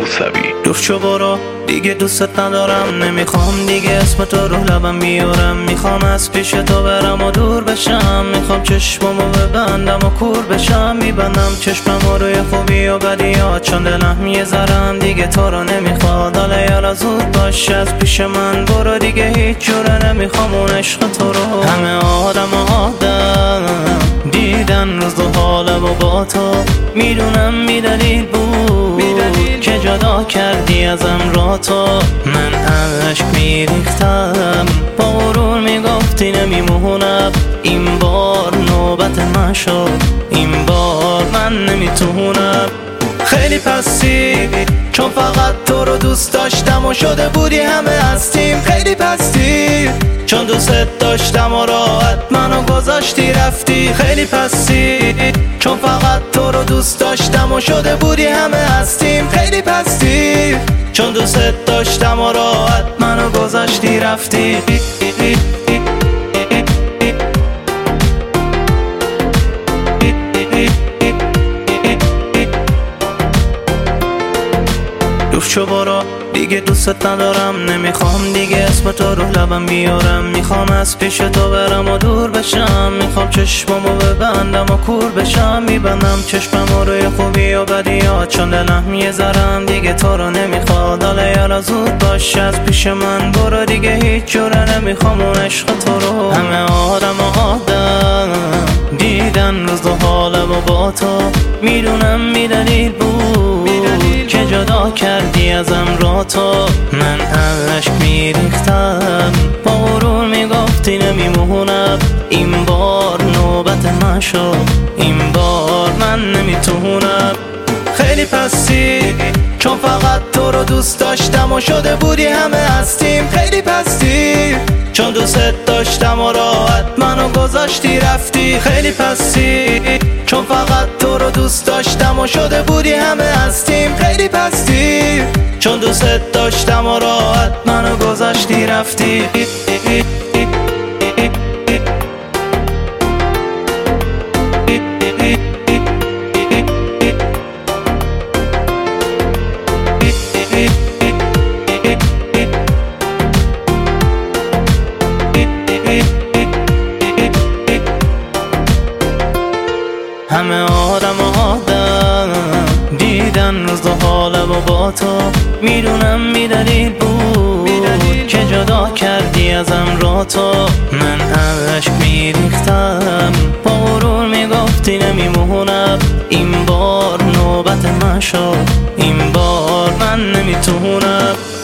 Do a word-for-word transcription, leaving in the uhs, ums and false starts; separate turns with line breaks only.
موسوی.
دور شو برو دیگه دوست ندارم، نمیخوام دیگه اسم تو رو لبم بیارم. میخوام از پیش تو برم و دور بشم، میخوام چشممو ببندم و کور بشم. میبندم چشممو روی خوبی و بدیات، چون دلم یه ذرم دیگه تو رو نمیخواد. حالا یالا زود باش از پیش من برو، دیگه هیچ جوره نمیخوام اون عشق تو رو. همه آدم آدم دیدن روز و حالم و با تو، میدونم میدلیل بود که جدا کردی ازم را تو. من عشق میریختم با غرور میگفتی نمیمونم، این بار نوبت من شد، این بار من نمیتونم. خیلی پستی چون فقط تو رو دوست داشتم و شده بودی همه هستیم. خیلی پستی چون دوست داشتم و راحت منو گذاشتی رفتی. خیلی پستی چون فقط تو رو دوست داشتم و شده بودی همه هستیم. خیلی پستی چون دوست داشتم و راحت منو گذاشتی رفتی. دور شو برو دیگه دوست ندارم، نمیخوام دیگه اسم تو رو لبم بیارم. میخوام از پیش تو برم و دور بشم، میخوام چشممو ببندم و کور بشم. میبندم چشممو روی خوبی و بدیات، چون دلم یه ذرم دیگه تو رو نمیخواد. حالا یالا زود باش از پیش من برو، دیگه هیچ جوره نمیخوام اون عشق تو رو. همه آدم آدم دیدن روز و حالم و با تو، میدونم میدلیل بود که جدا کردی ازم را تو. من عشق میریختم با غرور میگفتی نمیمونم، این بار نوبت من شد، این بار من نمیتونم. خیلی پستی چون فقط تو رو دوست داشتم و شده بودی همه هستیم. خیلی پستی چون دوست داشتم و راحت منو گذاشتی رفتی. خیلی پستی چون فقط تو رو دوست داشتم و شده بودی همه هستیم. خیلی پستی چون دوست داشتم و راحت منو گذاشتی رفتی. همه آدم آدم دیدن روز و حالم و با تو، میدونم میدلیل بود که جدا کردی ازم را تو. من عشق میریختم با غرور میگفتی نمیمونم، این بار نوبت من شد، این بار من نمیتونم.